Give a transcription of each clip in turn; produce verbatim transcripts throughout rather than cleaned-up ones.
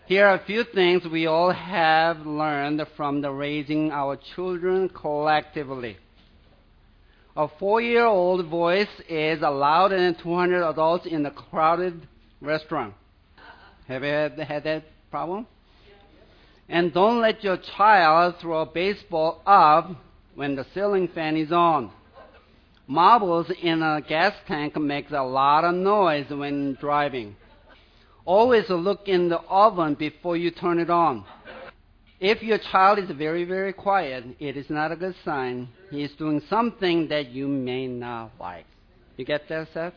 Here are a few things we all have learned from the raising our children collectively. A four-year-old voice is louder than two hundred adults in a crowded restaurant. Have you had, had that problem? And don't let your child throw a baseball up when the ceiling fan is on. Marbles in a gas tank makes a lot of noise when driving. Always look in the oven before you turn it on. If your child is very, very quiet, it is not a good sign. He is doing something that you may not like. You get that, Seth?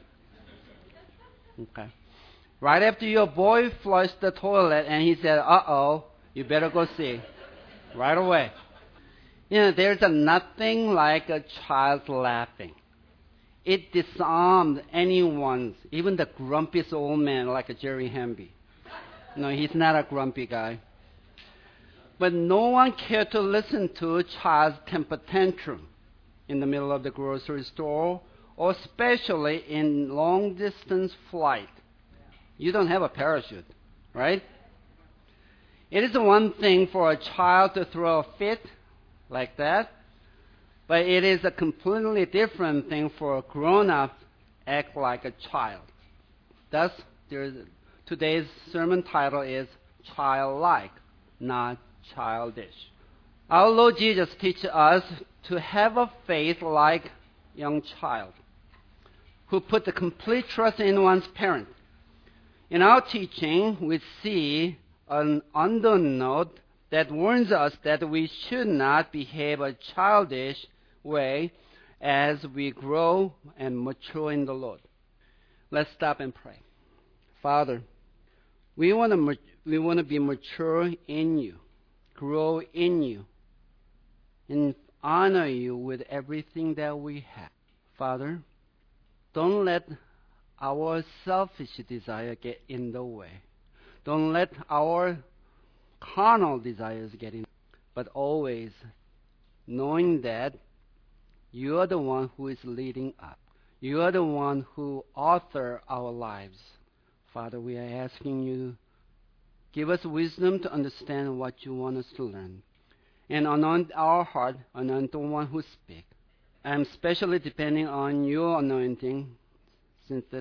Okay. Right after your boy flushed the toilet and he said, uh-oh, you better go see. Right away. You know, there's a nothing like a child laughing. It disarmed anyone's, even the grumpiest old man like a Jerry Hamby. No, he's not a grumpy guy. But no one cared to listen to a child's temper tantrum in the middle of the grocery store, or especially in long-distance flight. You don't have a parachute, right? It is one thing for a child to throw a fit like that, but it is a completely different thing for a grown-up to act like a child. Thus, there's, today's sermon title is Childlike, not Childish. Our Lord Jesus teaches us to have a faith like a young child, who put the complete trust in one's parent. In our teaching, we see an undernote that warns us that we should not behave a childish way as we grow and mature in the Lord. Let's stop and pray. Father, we want to we want to be mature in you, grow in you, and honor you with everything that we have. Father, don't let our selfish desire get in the way. Don't let our carnal desires get in, but always knowing that you are the one who is leading us. You are the one who author our lives. Father, we are asking you, give us wisdom to understand what you want us to learn. And anoint our heart, anoint the one who speaks. I'm especially depending on your anointing, since that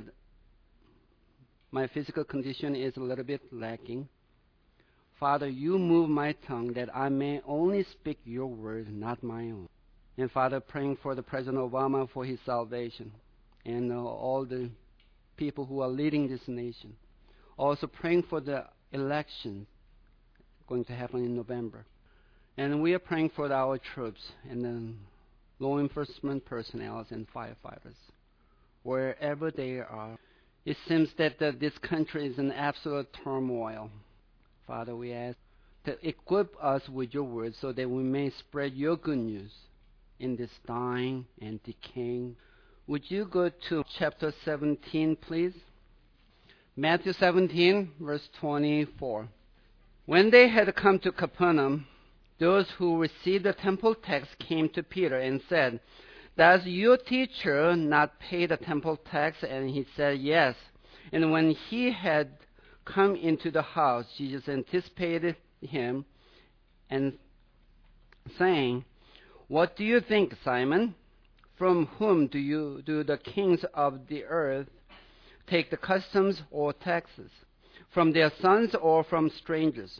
my physical condition is a little bit lacking. Father, you move my tongue that I may only speak your word, not my own. And Father, praying for the President Obama for his salvation and uh, all the people who are leading this nation. Also praying for the election going to happen in November. And we are praying for our troops and the law enforcement personnel and firefighters, wherever they are. It seems that uh, this country is in absolute turmoil. Father, we ask to equip us with your word so that we may spread your good news in this dying and decaying. Would you go to chapter seventeen, please? Matthew seventeen, verse twenty-four. When they had come to Capernaum, those who received the temple tax came to Peter and said, "Does your teacher not pay the temple tax?" And he said, "Yes." And when he had come into the house, Jesus anticipated him and saying, "What do you think, Simon? From whom do you do the kings of the earth take the customs or taxes? From their sons or from strangers?"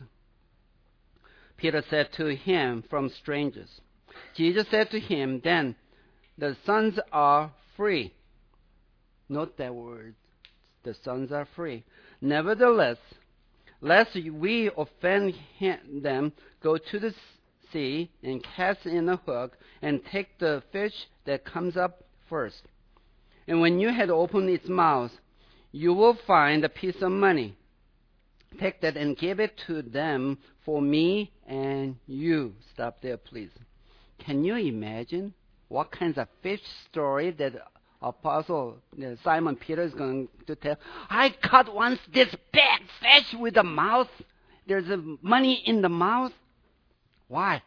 Peter said to him, "From strangers." Jesus said to him, "Then the sons are free." Note that word. The sons are free. "Nevertheless, lest we offend them, go to the sea and cast in a hook and take the fish that comes up first. And when you had opened its mouth, you will find a piece of money. Take that and give it to them for me and you." Stop there, please. Can you imagine what kinds of fish story that Apostle uh, Simon Peter is going to tell? "I caught once this big fish with a mouth. There's a money in the mouth." Why?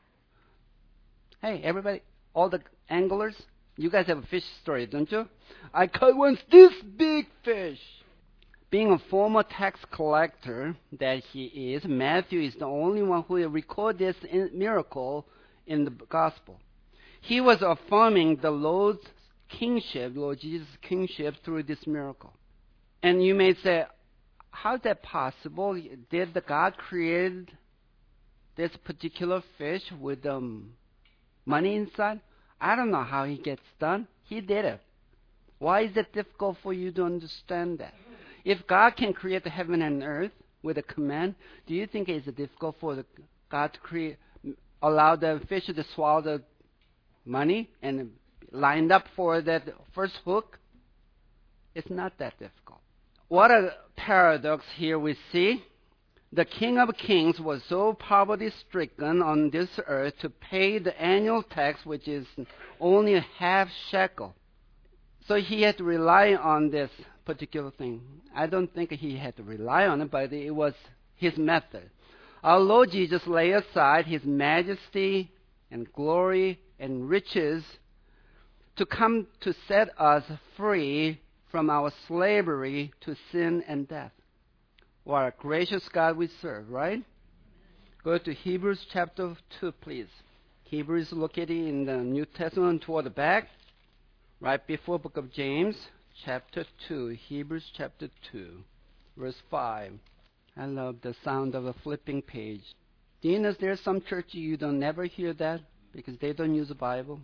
Hey, everybody, all the anglers, you guys have a fish story, don't you? "I caught once this big fish." Being a former tax collector that he is, Matthew is the only one who records this miracle in the gospel. He was affirming the Lord's kingship, Lord Jesus' kingship through this miracle. And you may say, how is that possible? Did the God create this particular fish with um, money inside? I don't know how he gets done. He did it. Why is it difficult for you to understand that? If God can create the heaven and earth with a command, do you think it's difficult for the God to create, allow the fish to swallow the money and lined up for that first hook? It's not that difficult. What a paradox here we see. The King of Kings was so poverty-stricken on this earth to pay the annual tax, which is only a half shekel. So he had to rely on this particular thing. I don't think he had to rely on it, but it was his method. Our Lord Jesus laid aside his majesty and glory and riches to come to set us free from our slavery to sin and death. What a gracious God we serve, right? Go to Hebrews chapter two, please. Hebrews located in the New Testament toward the back, right before book of James, chapter two. Hebrews chapter two, verse five. I love the sound of a flipping page. Do you know there's some church you don't never hear that because they don't use the Bible?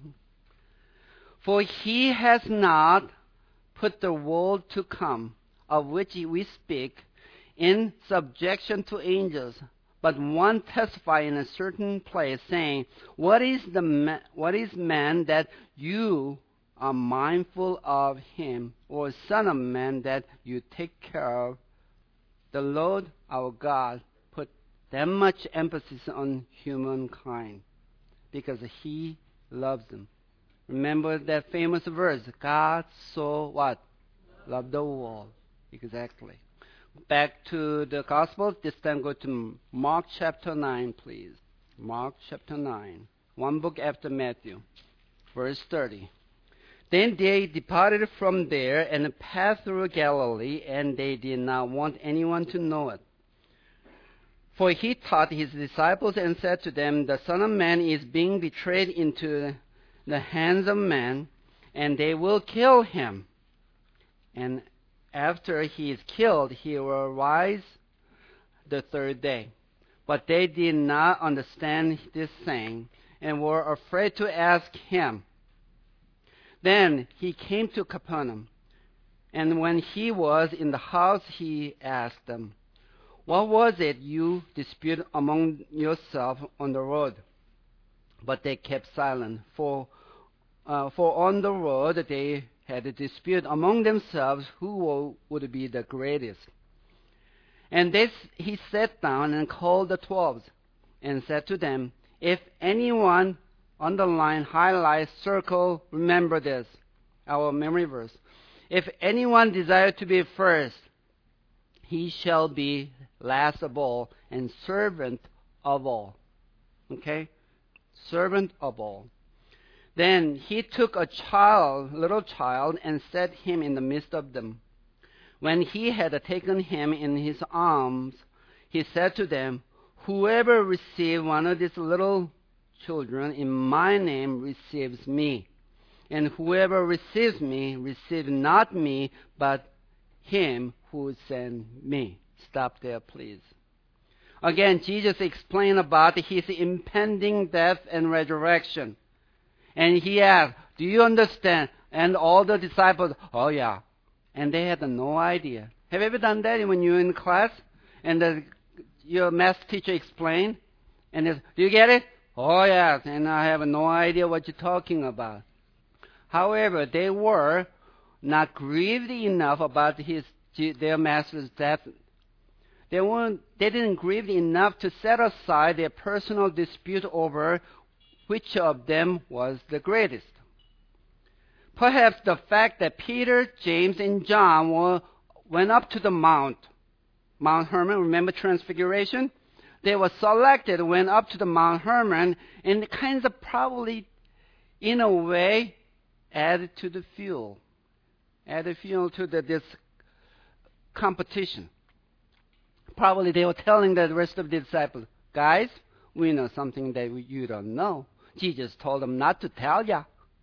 For he has not put the world to come, of which we speak, in subjection to angels, but one testify in a certain place, saying, What is the ma- what is man that you are mindful of him, or son of man that you take care of? The Lord our God put that much emphasis on humankind because he loves them. Remember that famous verse, God so what? Loved the world. Exactly. Back to the Gospel. This time go to Mark chapter nine, please. Mark chapter nine. One book after Matthew. Verse thirty. Then they departed from there and passed through Galilee, and they did not want anyone to know it. For he taught his disciples and said to them, The Son of Man is being betrayed into the hands of men, and they will kill him. And after he is killed, he will rise the third day. But they did not understand this saying, and were afraid to ask him. Then he came to Capernaum, and when he was in the house, he asked them, What was it you disputed among yourselves on the road? But they kept silent, for uh, for on the road they had a dispute among themselves who would be the greatest. And this he sat down and called the twelve, and said to them, If anyone underline, highlight, circle, remember this, our memory verse. If anyone desire to be first, he shall be last of all and servant of all. Okay? Servant of all. Then he took a child, little child, and set him in the midst of them. When he had taken him in his arms, he said to them, Whoever receives one of these little children in my name receives me. And whoever receives me receives not me, but him who sent me. Stop there, please. Again, Jesus explained about his impending death and resurrection. And he asked, Do you understand? And all the disciples, oh yeah. And they had no idea. Have you ever done that when you're in class and the, your math teacher explained? And they, do you get it? Oh yes. And I have no idea what you're talking about. However, they were not grieved enough about his their master's death. They weren't. They didn't grieve enough to set aside their personal dispute over which of them was the greatest. Perhaps the fact that Peter, James, and John were, went up to the mount, Mount Hermon, remember Transfiguration? They were selected, went up to the Mount Hermon, and kind of probably, in a way, added to the fuel. Added fuel to the, this competition. Probably they were telling the rest of the disciples, guys, we know something that you don't know. Jesus told them not to tell ya.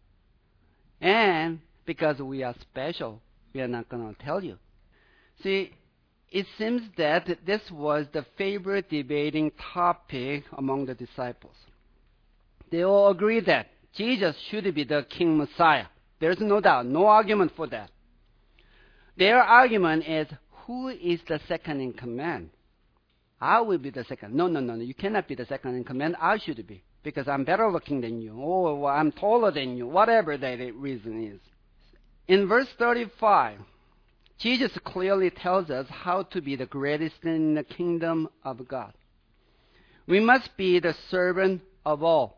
And because we are special, we are not going to tell you. See, it seems that this was the favorite debating topic among the disciples. They all agree that Jesus should be the King Messiah. There's no doubt, no argument for that. Their argument is, who is the second in command? I will be the second. No, no, no, no. You cannot be the second in command. I should be, because I'm better looking than you, or well, I'm taller than you, whatever that reason is. In verse thirty-five, Jesus clearly tells us how to be the greatest in the kingdom of God. We must be the servant of all,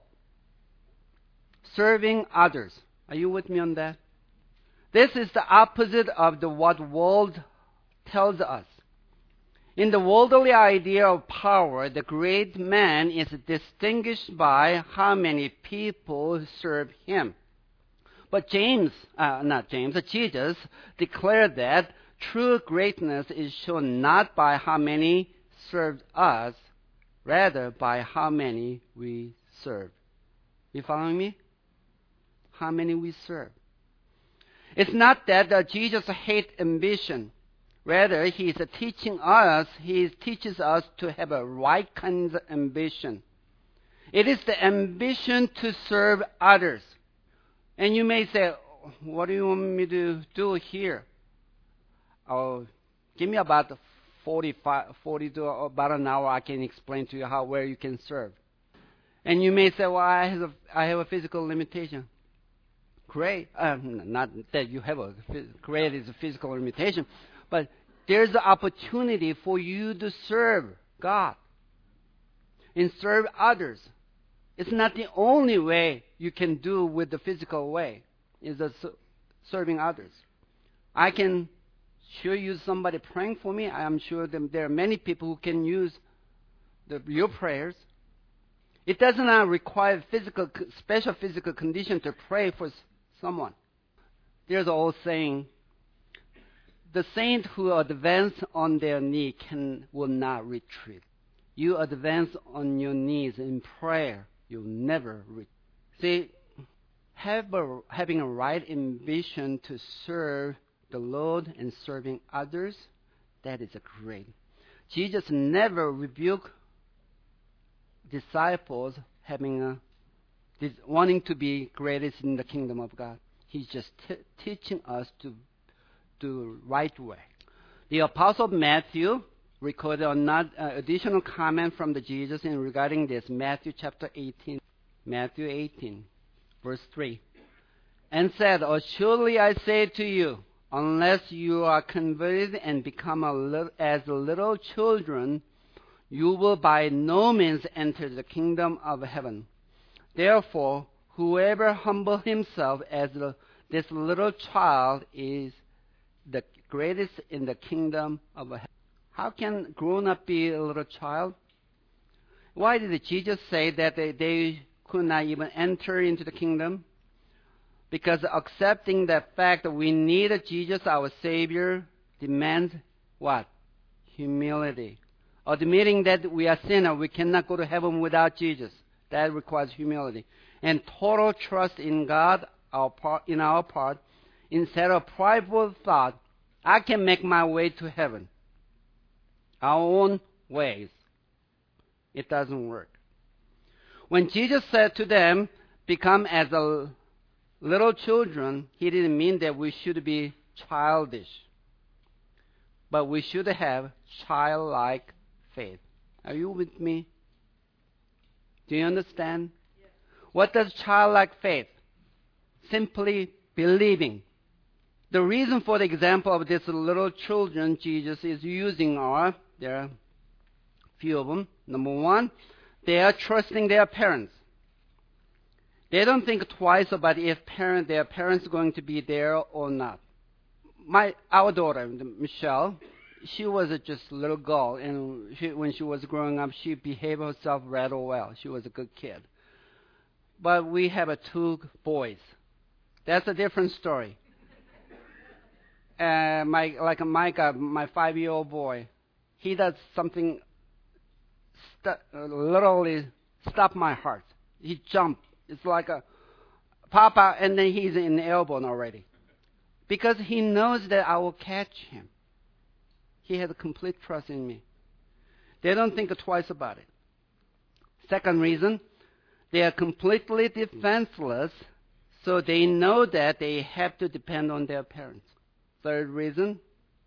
serving others. Are you with me on that? This is the opposite of the what world tells us. In the worldly idea of power, the great man is distinguished by how many people serve him. But James, uh, not James, Jesus declared that true greatness is shown not by how many served us, rather by how many we serve. You following me? How many we serve. It's not that uh, Jesus hates ambition. Rather, he is teaching us, he teaches us to have a right kind of ambition. It is the ambition to serve others. And you may say, what do you want me to do here? Oh, give me about forty-five, forty to about an hour. I can explain to you how where you can serve. And you may say, well, I have a, I have a physical limitation. Great. Um, not that you have a great is a physical limitation, but there's an opportunity for you to serve God and serve others. It's not the only way you can do with the physical way, is the serving others. I can sure use somebody praying for me. I'm sure that there are many people who can use the, your prayers. It does not require physical, special physical condition to pray for someone. There's an old saying, the saint who advance on their knee can will not retreat. You advance on your knees in prayer, you'll never retreat. See, have a, having a right ambition to serve the Lord and serving others, that is a great. Jesus never rebuked disciples having a this, wanting to be greatest in the kingdom of God. He's just t- teaching us to do right way. The Apostle Matthew recorded another uh, additional comment from the Jesus in regarding this. Matthew chapter eighteen, Matthew eighteen, verse three, and said, "Surely I say to you, unless you are converted and become a little, as little children, you will by no means enter the kingdom of heaven. Therefore, whoever humbles himself as the, this little child is the greatest in the kingdom of heaven." How can grown-up be a little child? Why did Jesus say that they, they could not even enter into the kingdom? Because accepting the fact that we need Jesus, our Savior, demands what? Humility. Admitting that we are sinners, we cannot go to heaven without Jesus. That requires humility. And total trust in God, our part, in our part, instead of prideful thought, I can make my way to heaven. Our own ways. It doesn't work. When Jesus said to them, become as a little children, he didn't mean that we should be childish. But we should have childlike faith. Are you with me? Do you understand? Yes. What does childlike faith? Simply believing. The reason for the example of this little children Jesus is using are, there are a few of them. Number one, they are trusting their parents. They don't think twice about if parent, their parents are going to be there or not. My, our daughter, Michelle, she was a just a little girl, and she, when she was growing up, she behaved herself rather well. She was a good kid. But we have a two boys. That's a different story. uh, my like Micah, my five-year-old boy, he does something st- literally stop my heart. He jumped. It's like a Papa, and then he's in the elbow already. Because he knows that I will catch him. He has a complete trust in me. They don't think twice about it. Second reason, they are completely defenseless, so they know that they have to depend on their parents. Third reason,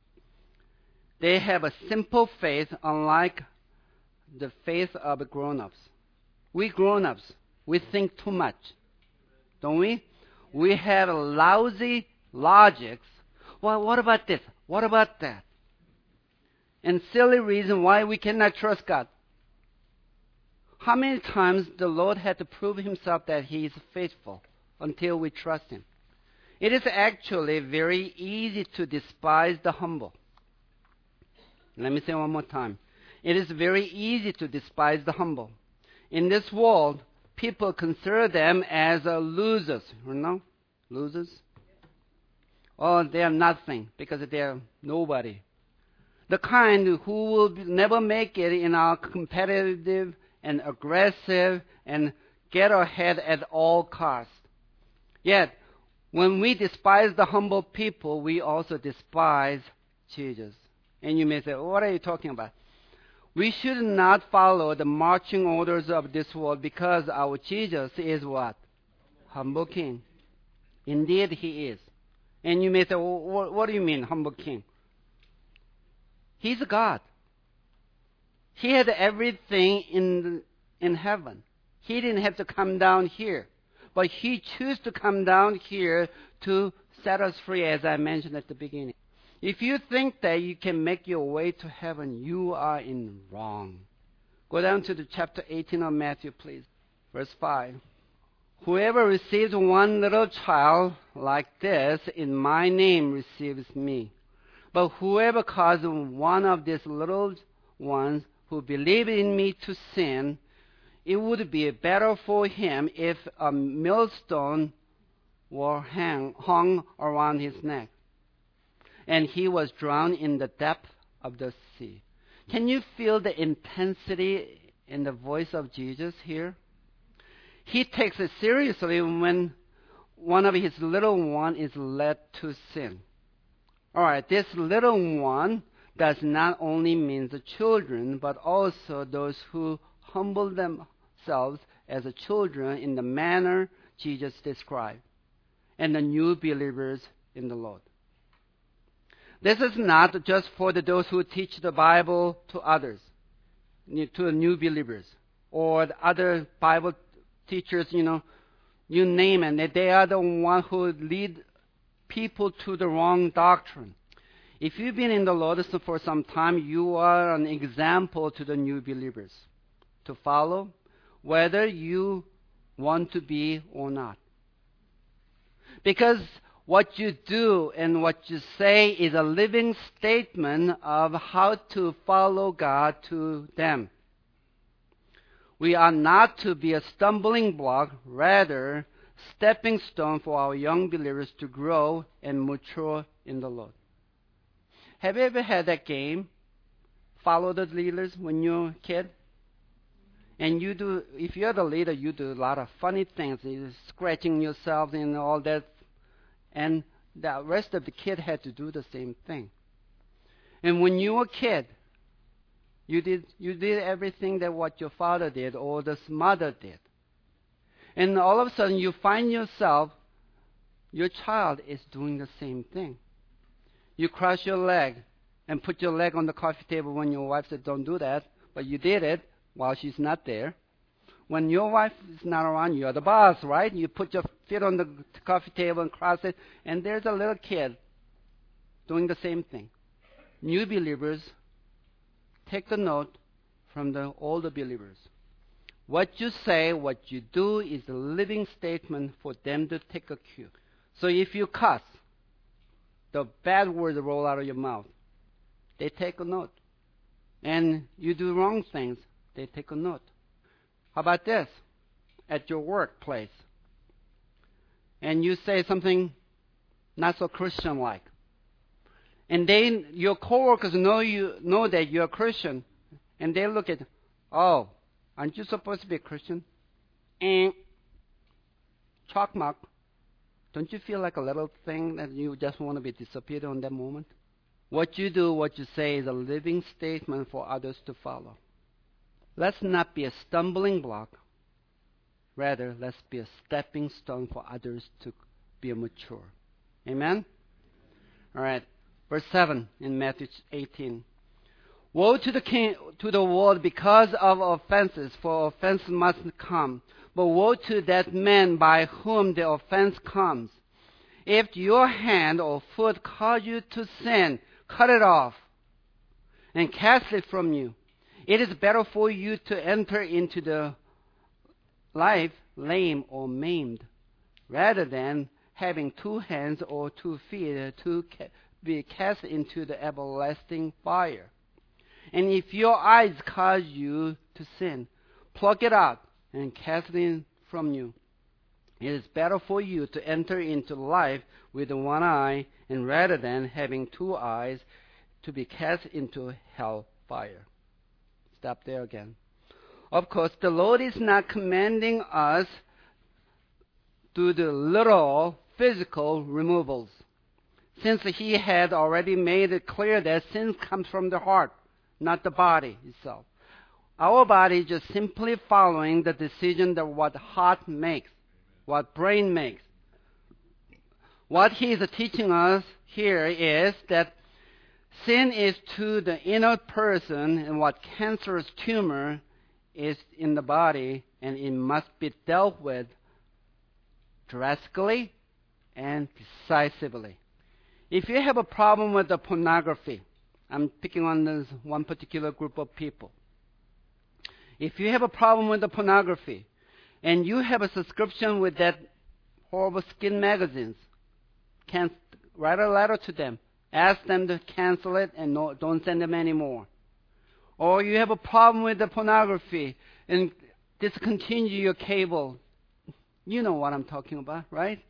they have a simple faith, unlike the faith of grown-ups. We grown-ups, we think too much, don't we? We have lousy logics. Well, what about this? What about that? And silly reason why we cannot trust God. How many times the Lord had to prove himself that he is faithful until we trust him? It is actually very easy to despise the humble. Let me say one more time. It is very easy to despise the humble. In this world, people consider them as uh, losers. You know? Losers? Oh, they are nothing because they are nobody. The kind who will never make it in our competitive and aggressive and get ahead at all costs. Yet, when we despise the humble people, we also despise Jesus. And you may say, what are you talking about? We should not follow the marching orders of this world because our Jesus is what? Humble King. Indeed, he is. And you may say, well, what do you mean, humble King? He's a God. He had everything in in heaven. He didn't have to come down here. But he chose to come down here to set us free, as I mentioned at the beginning. If you think that you can make your way to heaven, you are in wrong. Go down to the chapter eighteen of Matthew, please. Verse five. Whoever receives one little child like this in my name receives me. But whoever causes one of these little ones who believe in me to sin, it would be better for him if a millstone were hang, hung around his neck, and he was drowned in the depth of the sea. Can you feel the intensity in the voice of Jesus here? He takes it seriously when one of his little ones is led to sin. All right, this little one does not only mean the children, but also those who humble themselves as children in the manner Jesus described, and the new believers in the Lord. This is not just for the, those who teach the Bible to others, to the new believers, or the other Bible teachers, you know, you name it. They are the one who lead people to the wrong doctrine. If you've been in the Lord for some time, you are an example to the new believers to follow, whether you want to be or not. Because what you do and what you say is a living statement of how to follow God to them. We are not to be a stumbling block, rather stepping stone for our young believers to grow and mature in the Lord. Have you ever had that game, follow the leaders, when you're a kid? And you do, if you're the leader, you do a lot of funny things, you're scratching yourself and all that. And the rest of the kid had to do the same thing. And when you were a kid, you did you did everything that what your father did or the mother did. And all of a sudden you find yourself, your child is doing the same thing. You cross your leg and put your leg on the coffee table when your wife said don't do that, but you did it while she's not there. When your wife is not around, you're the boss, right? You put your feet on the coffee table and cross it, and there's a little kid doing the same thing. New believers take the note from the older believers. What you say, what you do is a living statement for them to take a cue. So if you cuss, the bad words roll out of your mouth, they take a note. And you do wrong things, they take a note. How about this? At your workplace, and you say something not so Christian-like, and they, your coworkers know you know that you're a Christian, and they look at, oh, aren't you supposed to be a Christian? And chalk mark. Don't you feel like a little thing that you just want to be disappeared on that moment? What you do, what you say is a living statement for others to follow. Let's not be a stumbling block. Rather, let's be a stepping stone for others to be mature. Amen? All right. Verse seven in Matthew eighteen. Woe to the king, to the world because of offenses, for offense must come. But woe to that man by whom the offense comes. If your hand or foot cause you to sin, cut it off and cast it from you. It is better for you to enter into the life lame or maimed, rather than having two hands or two feet to be cast into the everlasting fire. And if your eyes cause you to sin, pluck it out and cast it from you. It is better for you to enter into life with one eye, and rather than having two eyes, to be cast into hell fire. Stop there again. Of course, the Lord is not commanding us to do literal physical removals, since He had already made it clear that sin comes from the heart, not the body itself. Our body is just simply following the decision that what heart makes, what brain makes. What He is teaching us here is that sin is to the inner person, and what cancerous tumor is in the body, and it must be dealt with drastically and decisively. If you have a problem with the pornography, I'm picking on this one particular group of people. If you have a problem with the pornography, and you have a subscription with that horrible skin magazines, can write a letter to them. Ask them to cancel it and no, don't send them anymore. Or you have a problem with the pornography and discontinue your cable. You know what I'm talking about, right?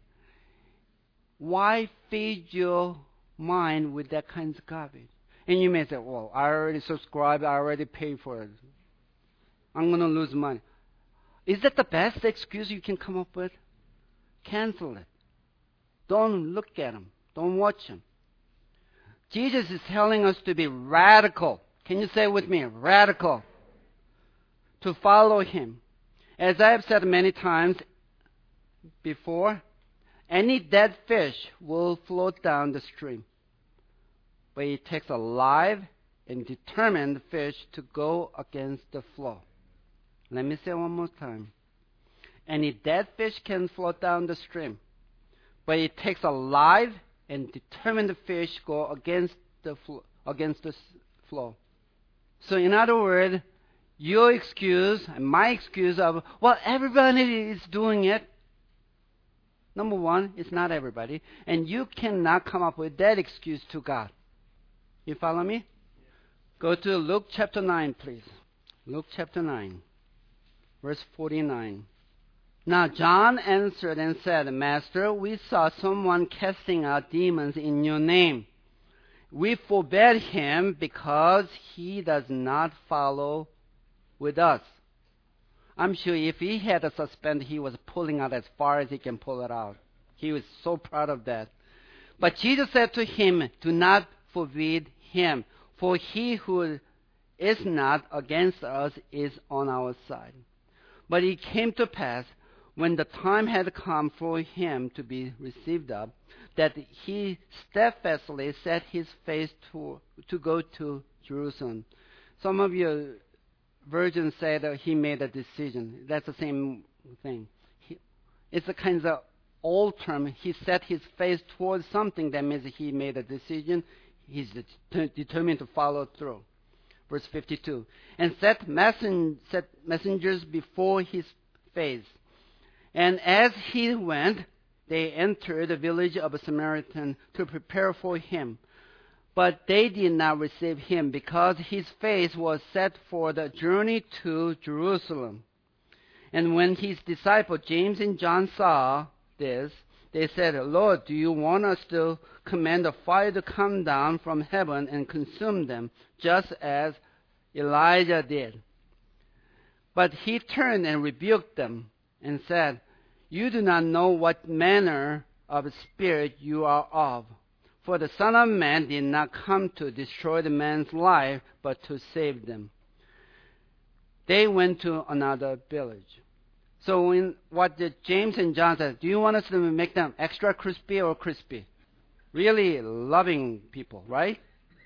Why feed your mind with that kind of garbage? And you may say, well, I already subscribed, I already paid for it. I'm going to lose money. Is that the best excuse you can come up with? Cancel it. Don't look at them. Don't watch them. Jesus is telling us to be radical. Can you say it with me? Radical. To follow Him. As I have said many times before, any dead fish will float down the stream. But it takes a live and determined fish to go against the flow. Let me say it one more time. Any dead fish can float down the stream. But it takes a live and determined fish go against the fl- against the flow. So in other words, your excuse and my excuse of, well, everybody is doing it. Number one, it's not everybody. And you cannot come up with that excuse to God. You follow me? Go to Luke chapter nine, please. Luke chapter nine, verse forty-nine. Now John answered and said, Master, we saw someone casting out demons in your name. We forbade him because he does not follow with us. I'm sure if he had a suspend, he was pulling out as far as he can pull it out. He was so proud of that. But Jesus said to him, do not forbid him, for he who is not against us is on our side. But it came to pass, when the time had come for him to be received up, that he steadfastly set his face to, to go to Jerusalem. Some of your versions say that he made a decision. That's the same thing. He, it's a kind of old term. He set his face towards something. That means he made a decision. He's det- determined to follow through. Verse fifty-two. And set, messen- set messengers before his face. And as he went, they entered the village of a Samaritan to prepare for him. But they did not receive him, because his face was set for the journey to Jerusalem. And when his disciples James and John saw this, They said, Lord, do you want us to command the fire to come down from heaven and consume them, just as Elijah did? But he turned and rebuked them and said, you do not know what manner of spirit you are of. For the Son of Man did not come to destroy the man's life, but to save them. They went to another village. So in what did James and John said, do you want us to make them extra crispy or crispy? Really loving people, right?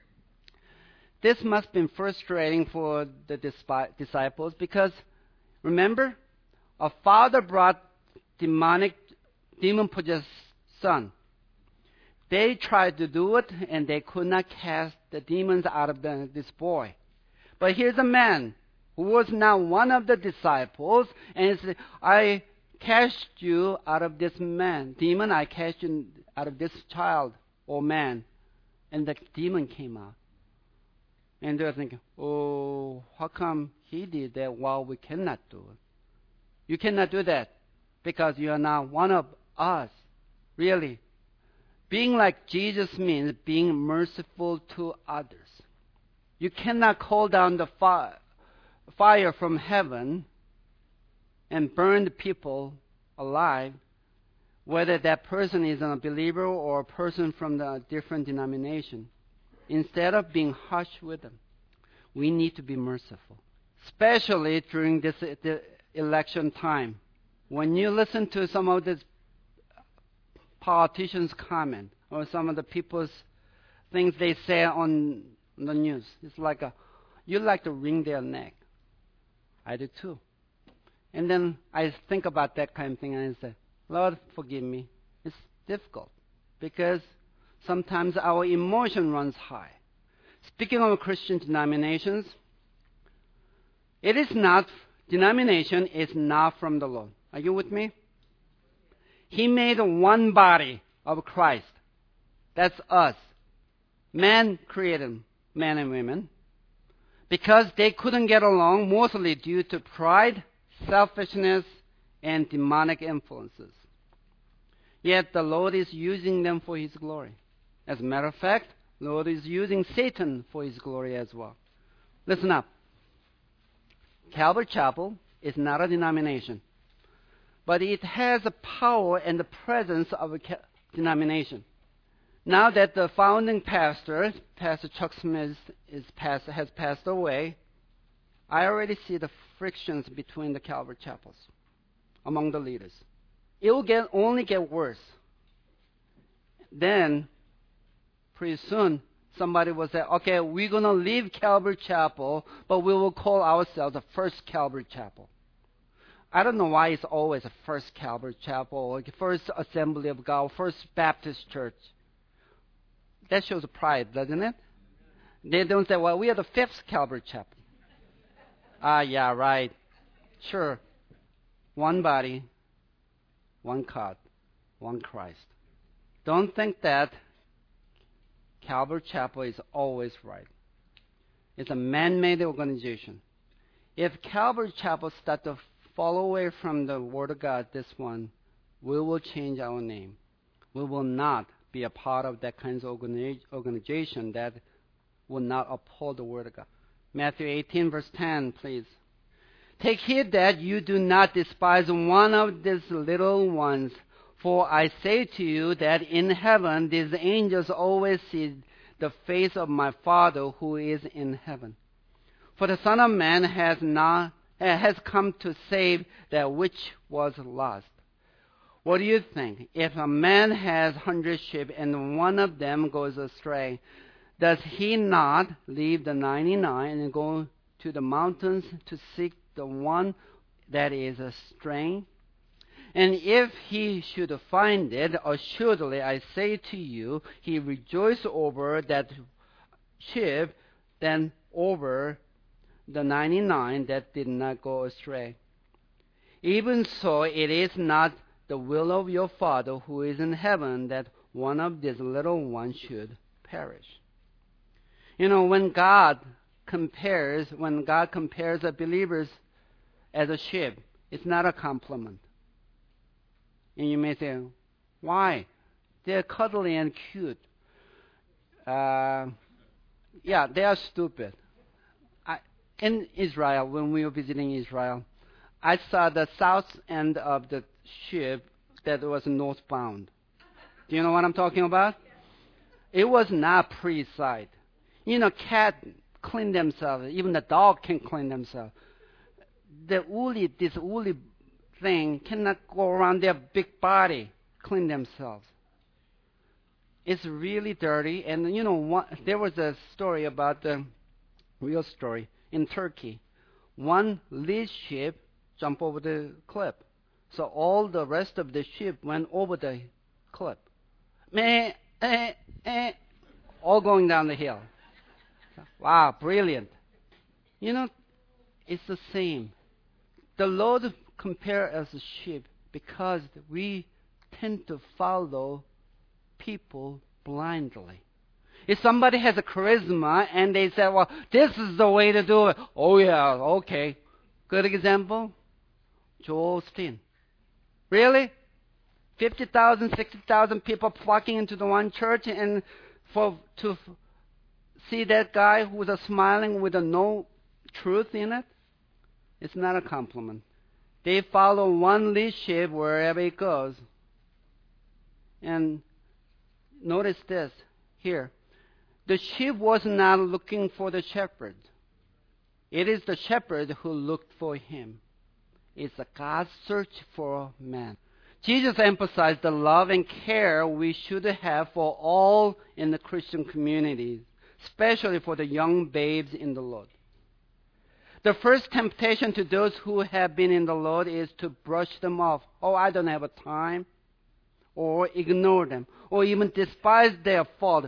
This must have been frustrating for the disciples because, remember, a father brought demonic, demon-possessed son. They tried to do it, and they could not cast the demons out of the, this boy. But here's a man who was now one of the disciples, and said, I cast you out of this man. Demon, I cast you out of this child or man. And the demon came out. And they're thinking, oh, how come he did that while we cannot do it? You cannot do that because you are not one of us. Really. Being like Jesus means being merciful to others. You cannot call down the fire. fire from heaven and burn the people alive, whether that person is a believer or a person from a different denomination. Instead of being harsh with them, we need to be merciful, especially during this the election time. When you listen to some of the politicians' comment or some of the people's things they say on the news, it's like a, you like to wring their neck. I do too. And then I think about that kind of thing and I say, Lord, forgive me. It's difficult because sometimes our emotion runs high. Speaking of Christian denominations, it is not, denomination is not from the Lord. Are you with me? He made one body of Christ. That's us. Man created men and women. Because they couldn't get along, mostly due to pride, selfishness, and demonic influences. Yet the Lord is using them for His glory. As a matter of fact, the Lord is using Satan for His glory as well. Listen up. Calvary Chapel is not a denomination, but it has the power and the presence of a denomination. Now that the founding pastor, Pastor Chuck Smith, is passed, has passed away, I already see the frictions between the Calvary Chapels among the leaders. It will get, only get worse. Then, pretty soon, somebody will say, okay, we're going to leave Calvary Chapel, but we will call ourselves the First Calvary Chapel. I don't know why it's always a First Calvary Chapel, or First Assembly of God, First Baptist Church. That shows pride, doesn't it? They don't say, well, we are the Fifth Calvary Chapel. Ah, yeah, right. Sure. One body, one God, one Christ. Don't think that Calvary Chapel is always right. It's a man-made organization. If Calvary Chapel starts to fall away from the Word of God, this one, we will change our name. We will not be a part of that kind of organization that will not uphold the Word of God. Matthew eighteen, verse ten, please. Take heed that you do not despise one of these little ones, for I say to you that in heaven these angels always see the face of my Father who is in heaven. For the Son of Man has not has come to save that which was lost. What do you think? If a man has hundred sheep and one of them goes astray, does he not leave the ninety-nine and go to the mountains to seek the one that is astray? And if he should find it, assuredly I say to you, he rejoices over that sheep than over the ninety-nine that did not go astray. Even so, it is not the will of your Father who is in heaven that one of these little ones should perish. You know, when God compares, when God compares the believers as a sheep, it's not a compliment. And you may say, Why? They're cuddly and cute. Uh, yeah, they are stupid. I, in Israel, when we were visiting Israel, I saw the south end of the ship that was northbound. Do you know what I'm talking about? It was not pretty sight. You know, cat clean themselves. Even the dog can clean themselves. The woolly, this woolly thing cannot go around their big body, clean themselves. It's really dirty. And you know, one, there was a story about the real story in Turkey. One lead ship jumped over the cliff, so all the rest of the ship went over the cliff. Meh, eh, eh, all going down the hill. Wow, brilliant. You know, it's the same. The Lord compared us as sheep because we tend to follow people blindly. If somebody has a charisma and they say, well, this is the way to do it. Oh, yeah, okay. Good example, Joel Osteen. Really? fifty thousand, sixty thousand people flocking into the one church and for to see that guy who was smiling with a no truth in it? It's not a compliment. They follow one leadership wherever it goes. And notice this here. The sheep was not looking for the shepherd. It is the shepherd who looked for him. It's a God's search for man. Jesus emphasized the love and care we should have for all in the Christian community, especially for the young babes in the Lord. The first temptation to those who have been in the Lord is to brush them off. Oh, I don't have a time. Or ignore them. Or even despise their fault.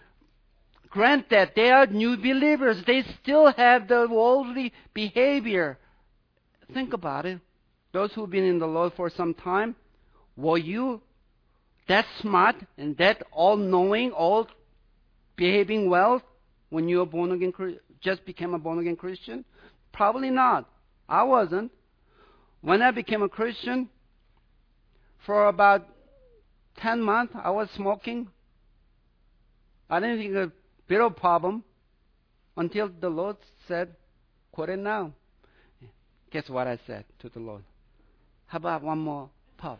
Grant that they are new believers. They still have the worldly behavior. Think about it. Those who've been in the Lord for some time, were you that smart and that all-knowing, all behaving well when you were born again, just became a born-again Christian? Probably not. I wasn't. When I became a Christian, for about ten months, I was smoking. I didn't think a bit of problem until the Lord said, quit it now. Guess what I said to the Lord? How about one more puff?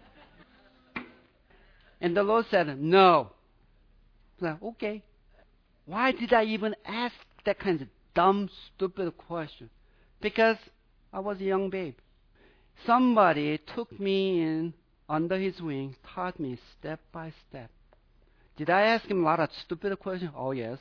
And the Lord said, no. I said, okay. Why did I even ask that kind of dumb, stupid question? Because I was a young babe. Somebody took me in under his wing, taught me step by step. Did I ask him a lot of stupid questions? Oh, yes.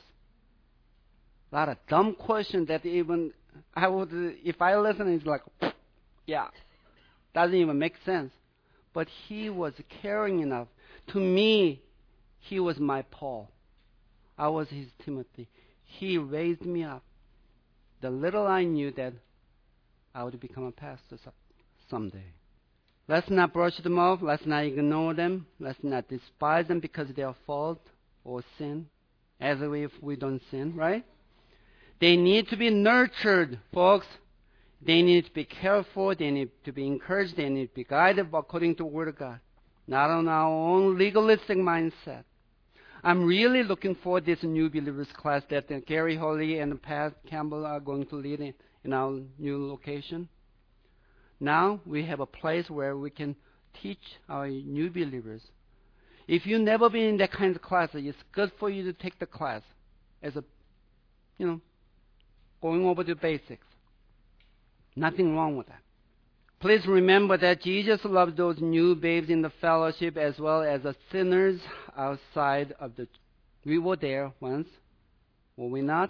A lot of dumb questions that even I would, if I listen, it's like, yeah, doesn't even make sense. But he was caring enough. To me, he was my Paul. I was his Timothy. He raised me up. The little I knew that I would become a pastor someday. Let's not brush them off. Let's not ignore them. Let's not despise them because they are fault or sin, as if we don't sin, right? They need to be nurtured, folks. They need to be cared for. They need to be encouraged. They need to be guided according to the Word of God, not on our own legalistic mindset. I'm really looking for this new believers class that uh, Gary Holly and Pat Campbell are going to lead in, in our new location. Now we have a place where we can teach our new believers. If you've never been in that kind of class, it's good for you to take the class as a, you know, going over the basics. Nothing wrong with that. Please remember that Jesus loves those new babes in the fellowship as well as the sinners outside of the... We were there once, were we not?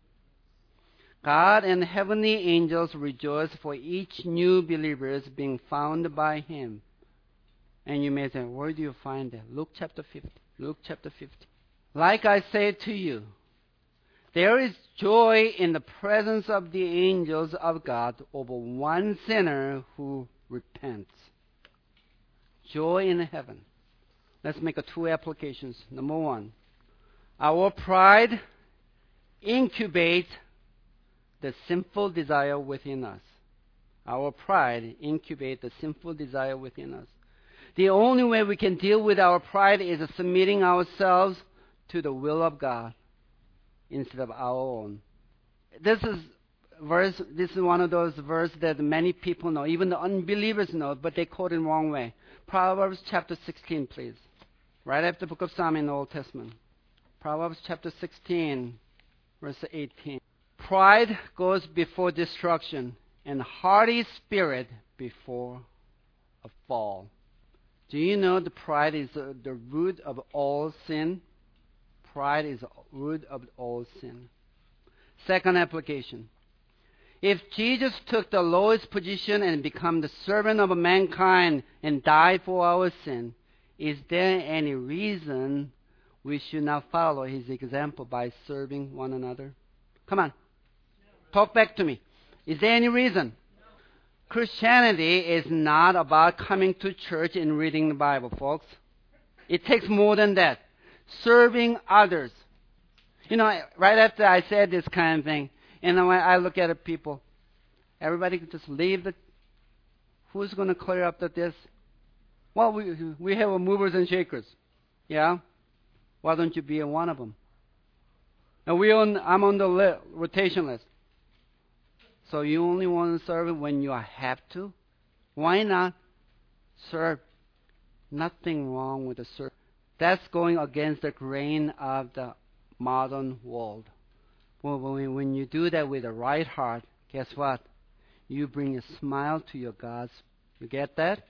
God and heavenly angels rejoice for each new believer being found by Him. And you may say, where do you find that? Luke chapter fifty. Luke chapter fifty. Like I say to you, there is joy in the presence of the angels of God over one sinner who repents. Joy in heaven. Let's make a two applications. Number one, our pride incubates the sinful desire within us. Our pride incubates the sinful desire within us. The only way we can deal with our pride is submitting ourselves to the will of God instead of our own. This is verse. This is one of those verses that many people know, even the unbelievers know, but they quote it the wrong way. Proverbs chapter sixteen, please. Right after the book of Psalm in the Old Testament. Proverbs chapter sixteen, verse eighteen. Pride goes before destruction, and haughty spirit before a fall. Do you know the pride is the, the root of all sin? Pride is the root of all sin. Second application. If Jesus took the lowest position and became the servant of mankind and died for our sin, is there any reason we should not follow his example by serving one another? Come on. Talk back to me. Is there any reason? Christianity is not about coming to church and reading the Bible, folks. It takes more than that. Serving others. You know, right after I said this kind of thing, and when I look at the people, everybody could just leave the, who's going to clear up the this? Well, we we have a movers and shakers. Yeah? Why don't you be one of them? And we on, I'm on the li- rotation list. So you only want to serve when you have to? Why not serve? Nothing wrong with the serve. That's going against the grain of the modern world. Well, when you do that with the right heart, guess what? You bring a smile to your God's. You get that?